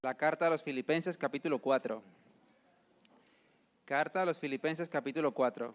La carta a los Filipenses, capítulo 4. Carta a los Filipenses, capítulo 4.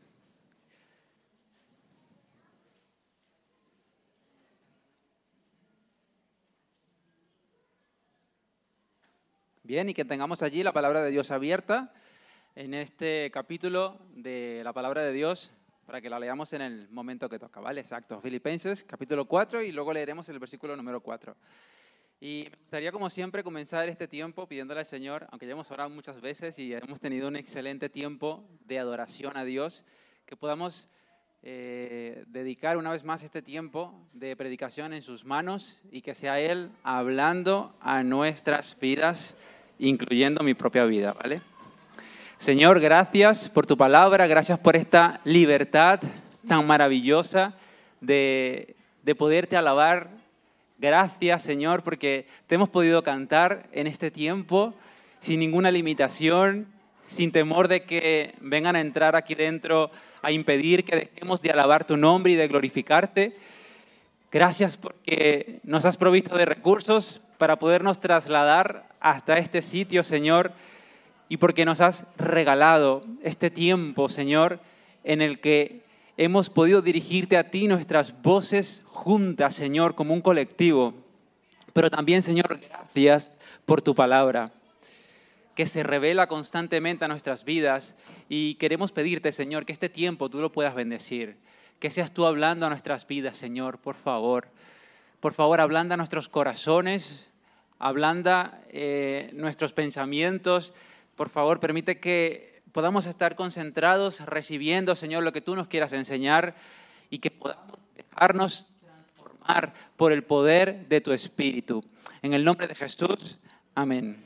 Bien, y que tengamos allí la palabra de Dios abierta en este capítulo de la palabra de Dios para que la leamos en el momento que toca, ¿vale? Exacto. Filipenses, capítulo 4, y luego leeremos el versículo número 4. Y me gustaría, como siempre, comenzar este tiempo pidiéndole al Señor, aunque ya hemos orado muchas veces y hemos tenido un excelente tiempo de adoración a Dios, que podamos dedicar una vez más este tiempo de predicación en sus manos y que sea Él hablando a nuestras vidas, incluyendo mi propia vida, ¿vale? Señor, gracias por tu palabra, gracias por esta libertad tan maravillosa de poderte alabar. Gracias, Señor, porque te hemos podido cantar en este tiempo sin ninguna limitación, sin temor de que vengan a entrar aquí dentro a impedir que dejemos de alabar tu nombre y de glorificarte. Gracias porque nos has provisto de recursos para podernos trasladar hasta este sitio, Señor, y porque nos has regalado este tiempo, Señor, en el que hemos podido dirigirte a ti nuestras voces juntas, Señor, como un colectivo. Pero también, Señor, gracias por tu palabra, que se revela constantemente a nuestras vidas. Y queremos pedirte, Señor, que este tiempo tú lo puedas bendecir. Que seas tú hablando a nuestras vidas, Señor, por favor. Por favor, ablanda nuestros corazones, ablanda nuestros pensamientos. Por favor, permite que podamos estar concentrados recibiendo, Señor, lo que tú nos quieras enseñar y que podamos dejarnos transformar por el poder de tu Espíritu. En el nombre de Jesús, amén.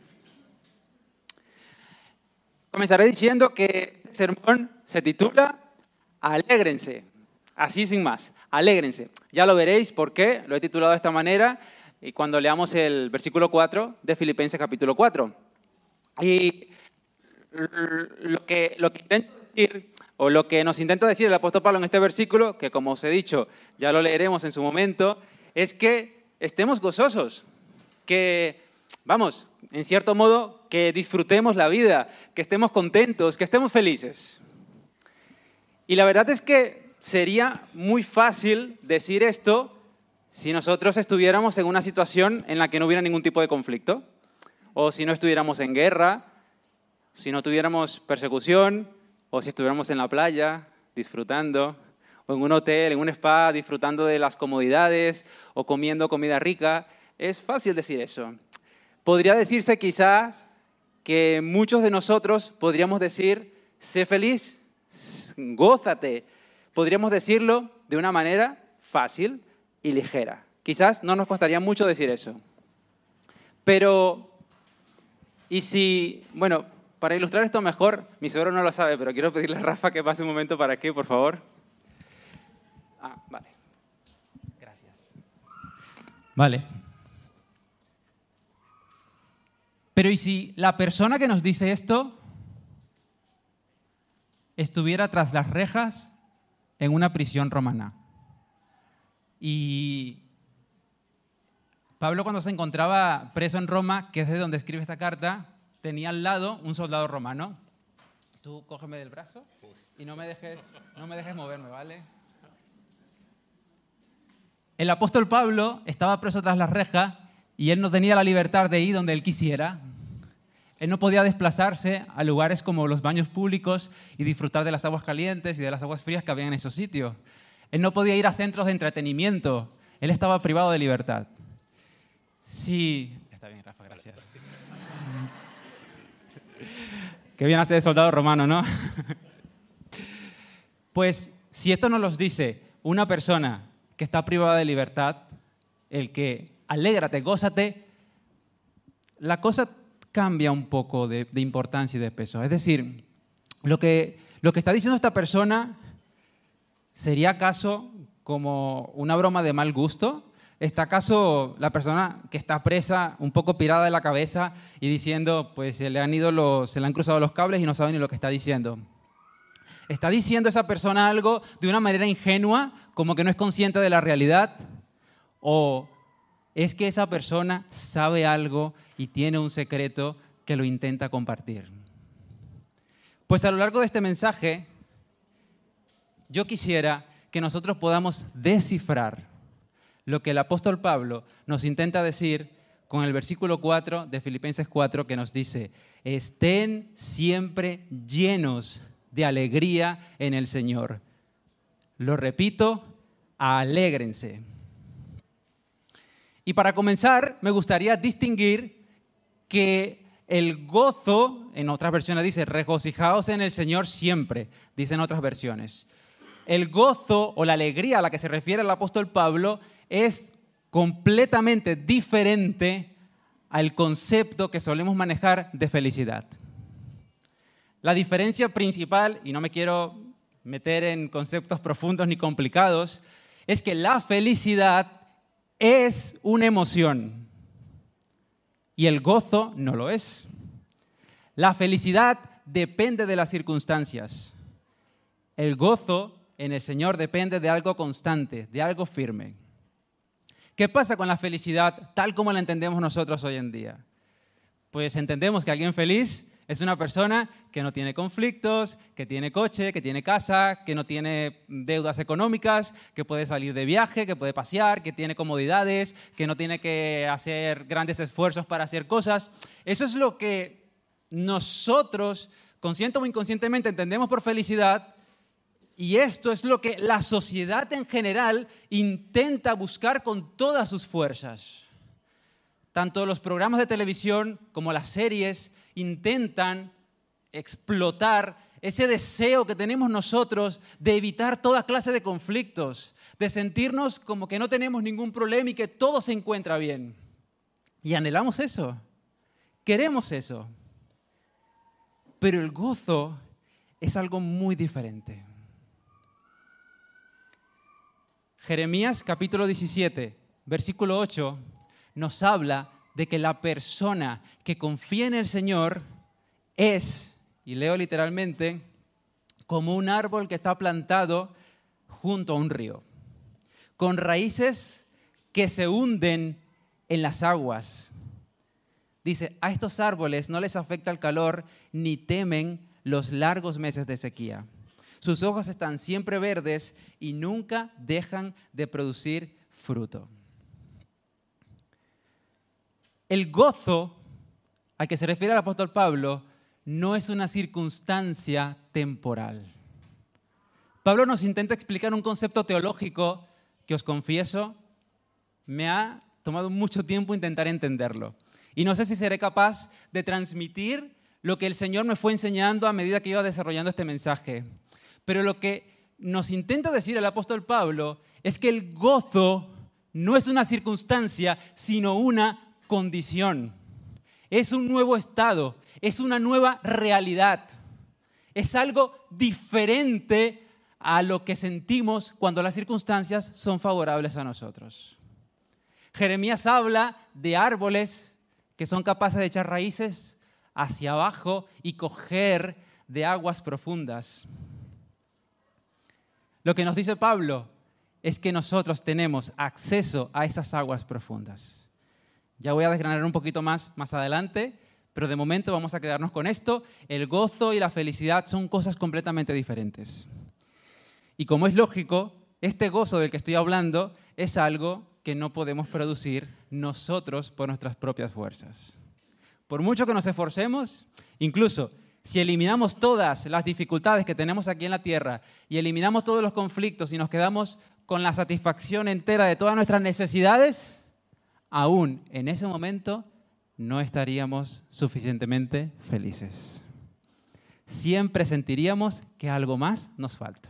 Comenzaré diciendo que este sermón se titula Alégrense. Así sin más, alégrense. Ya lo veréis por qué lo he titulado de esta manera y cuando leamos el versículo 4 de Filipenses capítulo 4. Y lo que intento decir, o lo que nos intenta decir el apóstol Pablo en este versículo, que como os he dicho, ya lo leeremos en su momento, es que estemos gozosos, que, vamos, en cierto modo, que disfrutemos la vida, que estemos contentos, que estemos felices. Y la verdad es que sería muy fácil decir esto si nosotros estuviéramos en una situación en la que no hubiera ningún tipo de conflicto, o si no estuviéramos en guerra, si no tuviéramos persecución, o si estuviéramos en la playa disfrutando, o en un hotel, en un spa disfrutando de las comodidades, o comiendo comida rica. Es fácil decir eso. Podría decirse quizás que muchos de nosotros podríamos decir, sé feliz, gózate. Podríamos decirlo de una manera fácil y ligera. Quizás no nos costaría mucho decir eso. Pero, y si, bueno, para ilustrar esto mejor, mi suegro no lo sabe, pero quiero pedirle a Rafa que pase un momento para aquí, por favor. Vale. Gracias. Vale. Pero ¿y si la persona que nos dice esto estuviera tras las rejas en una prisión romana? Y Pablo, cuando se encontraba preso en Roma, que es de donde escribe esta carta, tenía al lado un soldado romano. Tú cógeme del brazo y no me dejes moverme, ¿vale? El apóstol Pablo estaba preso tras las rejas y él no tenía la libertad de ir donde él quisiera. Él no podía desplazarse a lugares como los baños públicos y disfrutar de las aguas calientes y de las aguas frías que había en esos sitios. Él no podía ir a centros de entretenimiento. Él estaba privado de libertad. Sí, está bien, Rafa, gracias. Qué bien hace de soldado romano, ¿no? Pues si esto nos lo dice una persona que está privada de libertad, el que alégrate, gózate, la cosa cambia un poco de importancia y de peso. Es decir, lo que está diciendo esta persona sería acaso como una broma de mal gusto. ¿Está acaso la persona que está presa un poco pirada de la cabeza y diciendo, pues se le han cruzado los cables y no sabe ni lo que está diciendo? ¿Está diciendo esa persona algo de una manera ingenua, como que no es consciente de la realidad? ¿O es que esa persona sabe algo y tiene un secreto que lo intenta compartir. Pues a lo largo de este mensaje, yo quisiera que nosotros podamos descifrar lo que el apóstol Pablo nos intenta decir con el versículo 4 de Filipenses 4, que nos dice: estén siempre llenos de alegría en el Señor. Lo repito, alégrense. Y para comenzar, me gustaría distinguir que el gozo, en otras versiones dice, regocijaos en el Señor siempre, dicen otras versiones. El gozo o la alegría a la que se refiere el apóstol Pablo es completamente diferente al concepto que solemos manejar de felicidad. La diferencia principal, y no me quiero meter en conceptos profundos ni complicados, es que la felicidad es una emoción y el gozo no lo es. La felicidad depende de las circunstancias. El gozo en el Señor depende de algo constante, de algo firme. ¿Qué pasa con la felicidad tal como la entendemos nosotros hoy en día? Pues entendemos que alguien feliz es una persona que no tiene conflictos, que tiene coche, que tiene casa, que no tiene deudas económicas, que puede salir de viaje, que puede pasear, que tiene comodidades, que no tiene que hacer grandes esfuerzos para hacer cosas. Eso es lo que nosotros, consciente o inconscientemente, entendemos por felicidad. Y esto es lo que la sociedad en general intenta buscar con todas sus fuerzas. Tanto los programas de televisión como las series intentan explotar ese deseo que tenemos nosotros de evitar toda clase de conflictos, de sentirnos como que no tenemos ningún problema y que todo se encuentra bien. Y anhelamos eso, queremos eso. Pero el gozo es algo muy diferente. Jeremías capítulo 17, versículo 8, nos habla de que la persona que confía en el Señor es, y leo literalmente, como un árbol que está plantado junto a un río, con raíces que se hunden en las aguas. Dice, a estos árboles no les afecta el calor ni temen los largos meses de sequía. Sus hojas están siempre verdes y nunca dejan de producir fruto. El gozo al que se refiere el apóstol Pablo no es una circunstancia temporal. Pablo nos intenta explicar un concepto teológico que, os confieso, me ha tomado mucho tiempo intentar entenderlo. Y no sé si seré capaz de transmitir lo que el Señor me fue enseñando a medida que iba desarrollando este mensaje. Pero lo que nos intenta decir el apóstol Pablo es que el gozo no es una circunstancia, sino una condición. Es un nuevo estado, es una nueva realidad. Es algo diferente a lo que sentimos cuando las circunstancias son favorables a nosotros. Jeremías habla de árboles que son capaces de echar raíces hacia abajo y coger de aguas profundas. Lo que nos dice Pablo es que nosotros tenemos acceso a esas aguas profundas. Ya voy a desgranar un poquito más adelante, pero de momento vamos a quedarnos con esto. El gozo y la felicidad son cosas completamente diferentes. Y como es lógico, este gozo del que estoy hablando es algo que no podemos producir nosotros por nuestras propias fuerzas. Por mucho que nos esforcemos, incluso si eliminamos todas las dificultades que tenemos aquí en la tierra y eliminamos todos los conflictos y nos quedamos con la satisfacción entera de todas nuestras necesidades, aún en ese momento no estaríamos suficientemente felices. Siempre sentiríamos que algo más nos falta.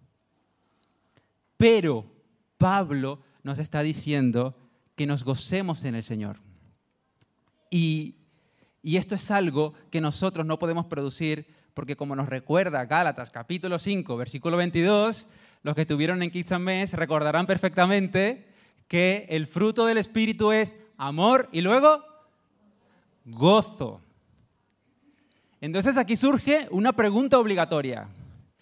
Pero Pablo nos está diciendo que nos gocemos en el Señor. Y esto es algo que nosotros no podemos producir porque, como nos recuerda Gálatas capítulo 5, versículo 22, los que estuvieron en Kids and Mess recordarán perfectamente que el fruto del Espíritu es amor y luego gozo. Entonces aquí surge una pregunta obligatoria.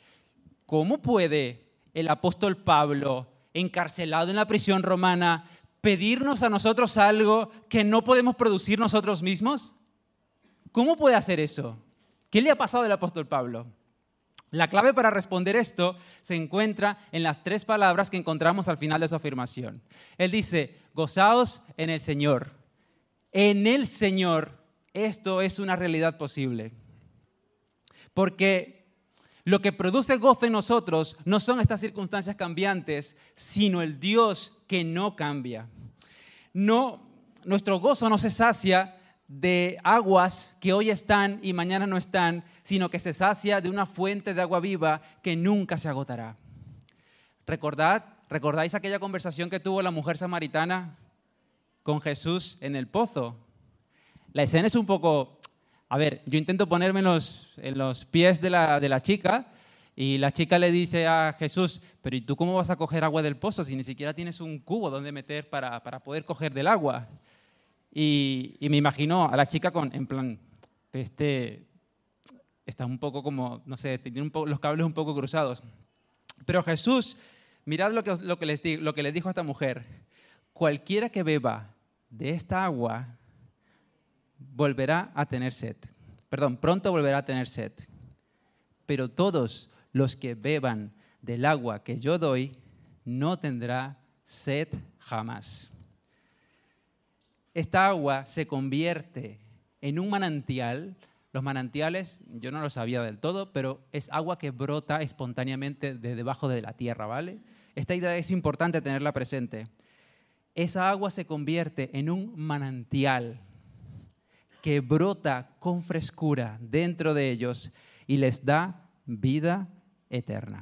¿Cómo puede el apóstol Pablo, encarcelado en la prisión romana, pedirnos a nosotros algo que no podemos producir nosotros mismos? ¿Cómo puede hacer eso? ¿Qué le ha pasado al apóstol Pablo? La clave para responder esto se encuentra en las 3 palabras que encontramos al final de su afirmación. Él dice, gozaos en el Señor. En el Señor esto es una realidad posible. Porque lo que produce gozo en nosotros no son estas circunstancias cambiantes, sino el Dios que no cambia. Nuestro gozo no se sacia de aguas que hoy están y mañana no están, sino que se sacia de una fuente de agua viva que nunca se agotará. ¿Recordáis aquella conversación que tuvo la mujer samaritana con Jesús en el pozo? La escena es un poco... A ver, yo intento ponerme en los pies de la chica y la chica le dice a Jesús, pero ¿y tú cómo vas a coger agua del pozo si ni siquiera tienes un cubo donde meter para poder coger del agua? Y me imagino a la chica en plan, está un poco como, no sé, tiene los cables un poco cruzados. Pero Jesús, mirad lo que le dijo a esta mujer, cualquiera que beba de esta agua volverá a tener sed. Pronto volverá a tener sed. Pero todos los que beban del agua que yo doy no tendrá sed jamás. Esta agua se convierte en un manantial. Los manantiales, yo no lo sabía del todo, pero es agua que brota espontáneamente de debajo de la tierra, ¿vale? Esta idea es importante tenerla presente. Esa agua se convierte en un manantial que brota con frescura dentro de ellos y les da vida eterna.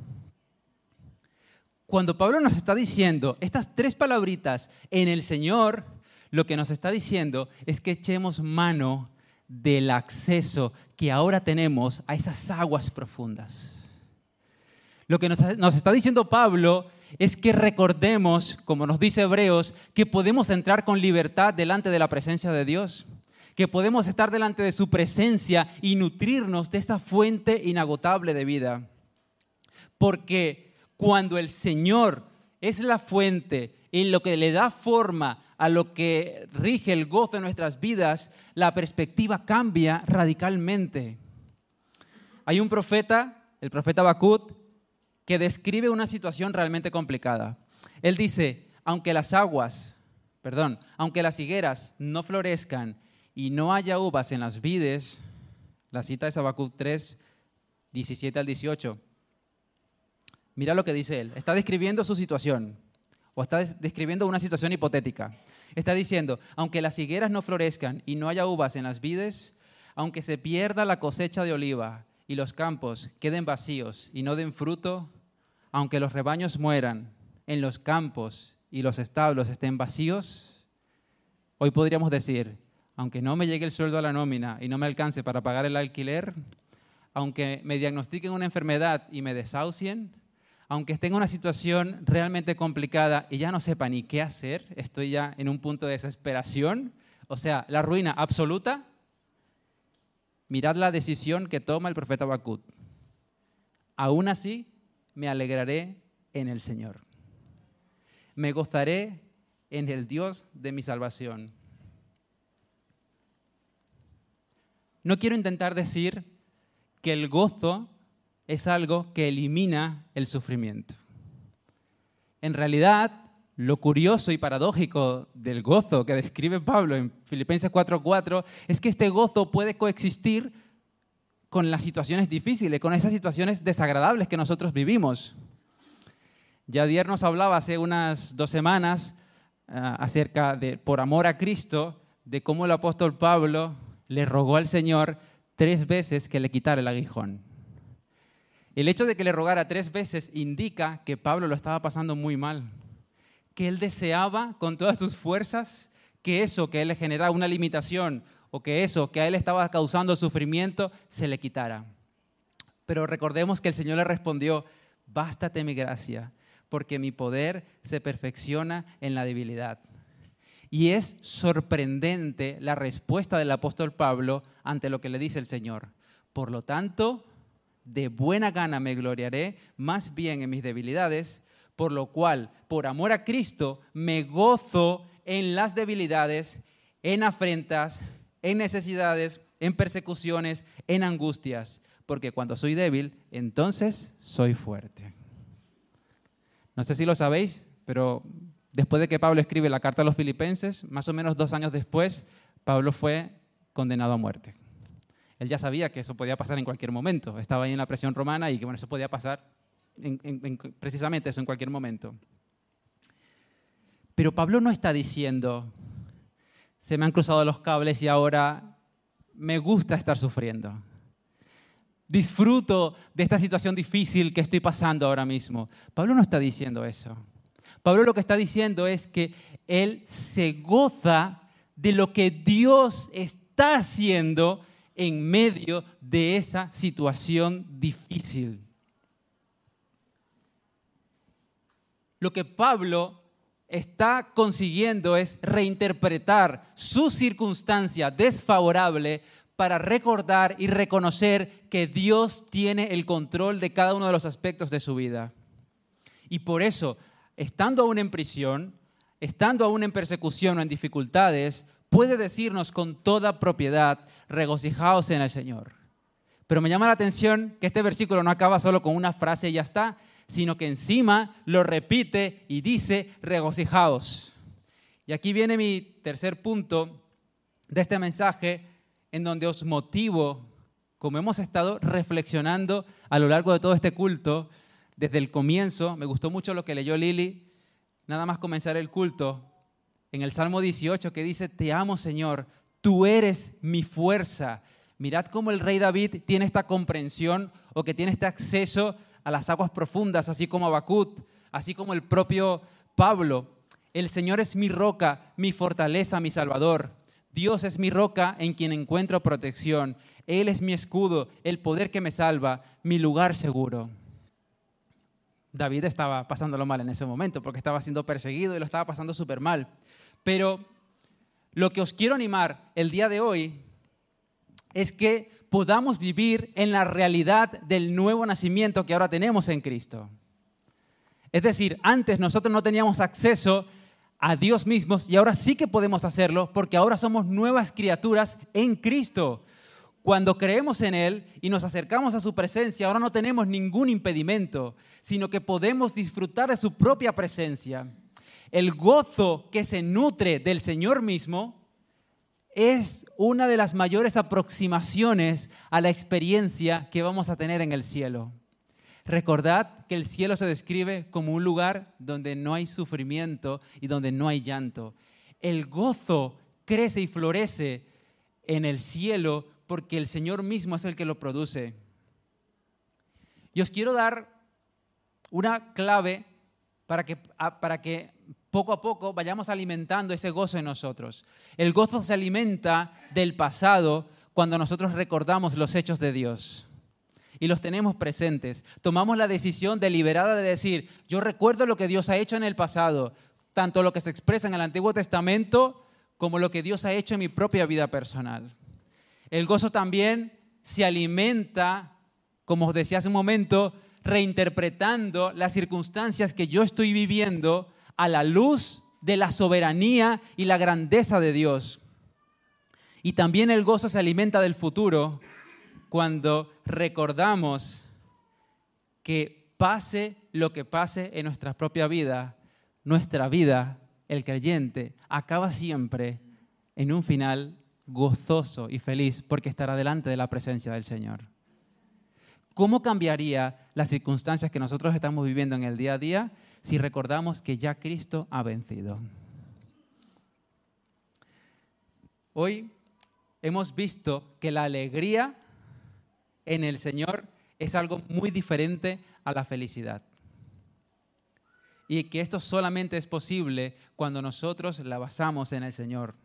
Cuando Pablo nos está diciendo estas 3 palabritas en el Señor, lo que nos está diciendo es que echemos mano del acceso que ahora tenemos a esas aguas profundas. Lo que nos está diciendo Pablo es que recordemos, como nos dice Hebreos, que podemos entrar con libertad delante de la presencia de Dios, que podemos estar delante de su presencia y nutrirnos de esa fuente inagotable de vida. Porque cuando el Señor es la fuente y lo que le da forma a lo que rige el gozo en nuestras vidas, la perspectiva cambia radicalmente. Hay un profeta, el profeta Habacuc, que describe una situación realmente complicada. Él dice, aunque las higueras no florezcan y no haya uvas en las vides, la cita es Habacuc 3, 17 al 18. Mira lo que dice él. Está describiendo su situación, o está describiendo una situación hipotética. Está diciendo, aunque las higueras no florezcan y no haya uvas en las vides, aunque se pierda la cosecha de oliva y los campos queden vacíos y no den fruto, aunque los rebaños mueran en los campos y los establos estén vacíos, hoy podríamos decir, aunque no me llegue el sueldo a la nómina y no me alcance para pagar el alquiler, aunque me diagnostiquen una enfermedad y me desahucien, aunque esté en una situación realmente complicada y ya no sepa ni qué hacer, estoy ya en un punto de desesperación, o sea, la ruina absoluta, mirad la decisión que toma el profeta Habacuc. Aún así, me alegraré en el Señor. Me gozaré en el Dios de mi salvación. No quiero intentar decir que el gozo es algo que elimina el sufrimiento. En realidad, lo curioso y paradójico del gozo que describe Pablo en Filipenses 4:4 es que este gozo puede coexistir con las situaciones difíciles, con esas situaciones desagradables que nosotros vivimos. Yadier nos hablaba hace unas 2 semanas acerca de, por amor a Cristo, de cómo el apóstol Pablo le rogó al Señor 3 veces que le quitara el aguijón. El hecho de que le rogara 3 veces indica que Pablo lo estaba pasando muy mal, que él deseaba con todas sus fuerzas que eso que él le generaba una limitación o que eso que a él estaba causando sufrimiento se le quitara. Pero recordemos que el Señor le respondió, bástate mi gracia, porque mi poder se perfecciona en la debilidad. Y es sorprendente la respuesta del apóstol Pablo ante lo que le dice el Señor. Por lo tanto, de buena gana me gloriaré más bien en mis debilidades, Por lo cual, por amor a Cristo, me gozo en las debilidades, en afrentas, en necesidades, en persecuciones, en angustias, porque cuando soy débil, entonces soy fuerte. No sé si lo sabéis, pero después de que Pablo escribe la carta a los Filipenses, más o menos 2 años después, Pablo fue condenado a muerte. Él ya sabía que eso podía pasar en cualquier momento. Estaba ahí en la prisión romana y que bueno, eso podía pasar precisamente eso en cualquier momento. Pero Pablo no está diciendo, se me han cruzado los cables y ahora me gusta estar sufriendo. Disfruto de esta situación difícil que estoy pasando ahora mismo. Pablo no está diciendo eso. Pablo lo que está diciendo es que él se goza de lo que Dios está haciendo en medio de esa situación difícil. Lo que Pablo está consiguiendo es reinterpretar su circunstancia desfavorable para recordar y reconocer que Dios tiene el control de cada uno de los aspectos de su vida. Y por eso, estando aún en prisión, estando aún en persecución o en dificultades, puede decirnos con toda propiedad, regocijaos en el Señor. Pero me llama la atención que este versículo no acaba solo con una frase y ya está, sino que encima lo repite y dice, regocijaos. Y aquí viene mi tercer punto de este mensaje, en donde os motivo, como hemos estado reflexionando a lo largo de todo este culto, desde el comienzo. Me gustó mucho lo que leyó Lili, nada más comenzar el culto, en el Salmo 18, que dice, te amo, Señor, tú eres mi fuerza. Mirad cómo el rey David tiene esta comprensión o que tiene este acceso a las aguas profundas, así como Habacuc, así como el propio Pablo. El Señor es mi roca, mi fortaleza, mi salvador. Dios es mi roca en quien encuentro protección. Él es mi escudo, el poder que me salva, mi lugar seguro. David estaba pasándolo mal en ese momento porque estaba siendo perseguido y lo estaba pasando súper mal. Pero lo que os quiero animar el día de hoy es que podamos vivir en la realidad del nuevo nacimiento que ahora tenemos en Cristo. Es decir, antes nosotros no teníamos acceso a Dios mismos y ahora sí que podemos hacerlo porque ahora somos nuevas criaturas en Cristo. Cuando creemos en Él y nos acercamos a su presencia, ahora no tenemos ningún impedimento, sino que podemos disfrutar de su propia presencia. El gozo que se nutre del Señor mismo es una de las mayores aproximaciones a la experiencia que vamos a tener en el cielo. Recordad que el cielo se describe como un lugar donde no hay sufrimiento y donde no hay llanto. El gozo crece y florece en el cielo porque el Señor mismo es el que lo produce. Y os quiero dar una clave para que poco a poco vayamos alimentando ese gozo en nosotros. El gozo se alimenta del pasado cuando nosotros recordamos los hechos de Dios y los tenemos presentes. Tomamos la decisión deliberada de decir, yo recuerdo lo que Dios ha hecho en el pasado, tanto lo que se expresa en el Antiguo Testamento como lo que Dios ha hecho en mi propia vida personal. El gozo también se alimenta, como os decía hace un momento, reinterpretando las circunstancias que yo estoy viviendo a la luz de la soberanía y la grandeza de Dios. Y también el gozo se alimenta del futuro cuando recordamos que pase lo que pase en nuestra propia vida, nuestra vida, el creyente, acaba siempre en un final gozoso y feliz porque estará delante de la presencia del Señor. ¿Cómo cambiaría las circunstancias que nosotros estamos viviendo en el día a día si recordamos que ya Cristo ha vencido? Hoy hemos visto que la alegría en el Señor es algo muy diferente a la felicidad. Y que esto solamente es posible cuando nosotros la basamos en el Señor.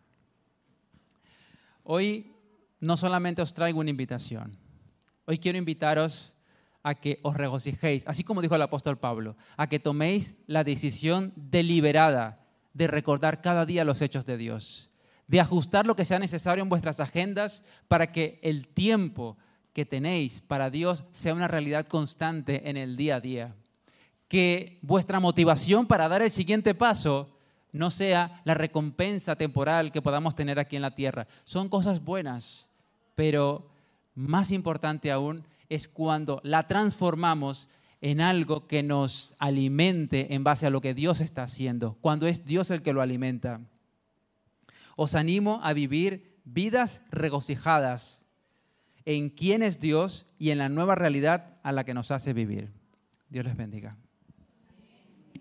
Hoy no solamente os traigo una invitación. Hoy quiero invitaros a que os regocijéis, así como dijo el apóstol Pablo, a que toméis la decisión deliberada de recordar cada día los hechos de Dios, de ajustar lo que sea necesario en vuestras agendas para que el tiempo que tenéis para Dios sea una realidad constante en el día a día. que vuestra motivación para dar el siguiente paso no sea la recompensa temporal que podamos tener aquí en la tierra. Son cosas buenas, pero más importante aún es cuando la transformamos en algo que nos alimente en base a lo que Dios está haciendo, cuando es Dios el que lo alimenta. Os animo a vivir vidas regocijadas en quién es Dios y en la nueva realidad a la que nos hace vivir. Dios les bendiga.